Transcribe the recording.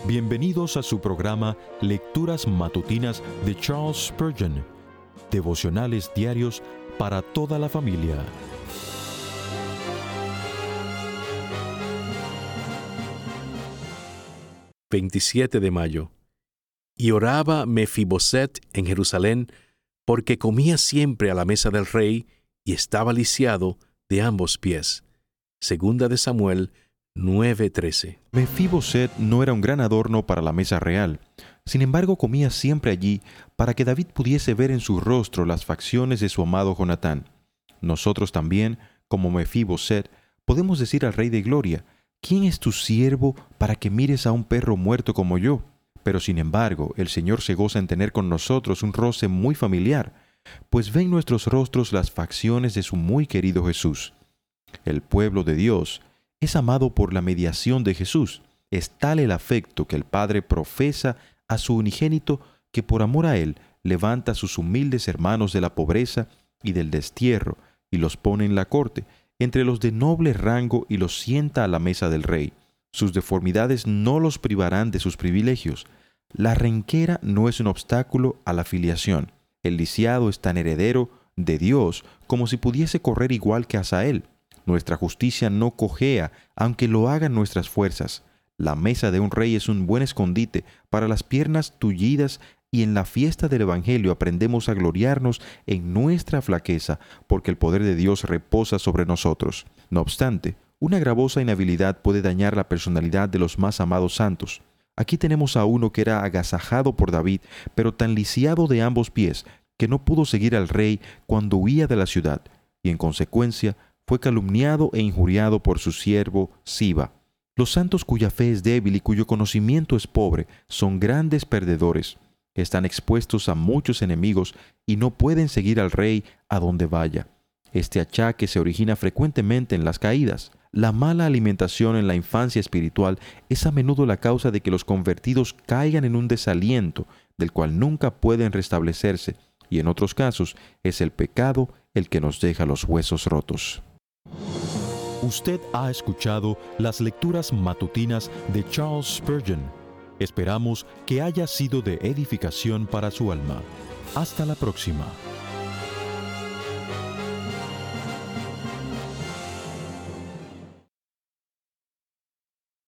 Bienvenidos a su programa Lecturas Matutinas de Charles Spurgeon, devocionales diarios para toda la familia. «27 de mayo. Y oraba Mefiboset en Jerusalén, porque comía siempre a la mesa del rey y estaba lisiado de ambos pies». Segunda de Samuel 9:13. Mefiboset no era un gran adorno para la mesa real. Sin embargo, comía siempre allí para que David pudiese ver en su rostro las facciones de su amado Jonatán. Nosotros también, como Mefiboset, podemos decir al Rey de Gloria: ¿quién es tu siervo para que mires a un perro muerto como yo? Pero sin embargo, el Señor se goza en tener con nosotros un roce muy familiar, pues ve en nuestros rostros las facciones de su muy querido Jesús. El pueblo de Dios es amado por la mediación de Jesús. Es tal el afecto que el Padre profesa a su unigénito que por amor a Él levanta a sus humildes hermanos de la pobreza y del destierro y los pone en la corte, entre los de noble rango, y los sienta a la mesa del rey. Sus deformidades no los privarán de sus privilegios. La renquera no es un obstáculo a la filiación. El lisiado es tan heredero de Dios como si pudiese correr igual que Asael. Nuestra justicia no cojea, aunque lo hagan nuestras fuerzas. La mesa de un rey es un buen escondite para las piernas tullidas, y en la fiesta del Evangelio aprendemos a gloriarnos en nuestra flaqueza, porque el poder de Dios reposa sobre nosotros. No obstante, una gravosa inhabilidad puede dañar la personalidad de los más amados santos. Aquí tenemos a uno que era agasajado por David, pero tan lisiado de ambos pies que no pudo seguir al rey cuando huía de la ciudad, y en consecuencia fue calumniado e injuriado por su siervo Siba. Los santos cuya fe es débil y cuyo conocimiento es pobre son grandes perdedores. Están expuestos a muchos enemigos y no pueden seguir al rey a donde vaya. Este achaque se origina frecuentemente en las caídas. La mala alimentación en la infancia espiritual es a menudo la causa de que los convertidos caigan en un desaliento del cual nunca pueden restablecerse, y en otros casos es el pecado el que nos deja los huesos rotos. Usted ha escuchado las lecturas matutinas de Charles Spurgeon. Esperamos que haya sido de edificación para su alma. Hasta la próxima.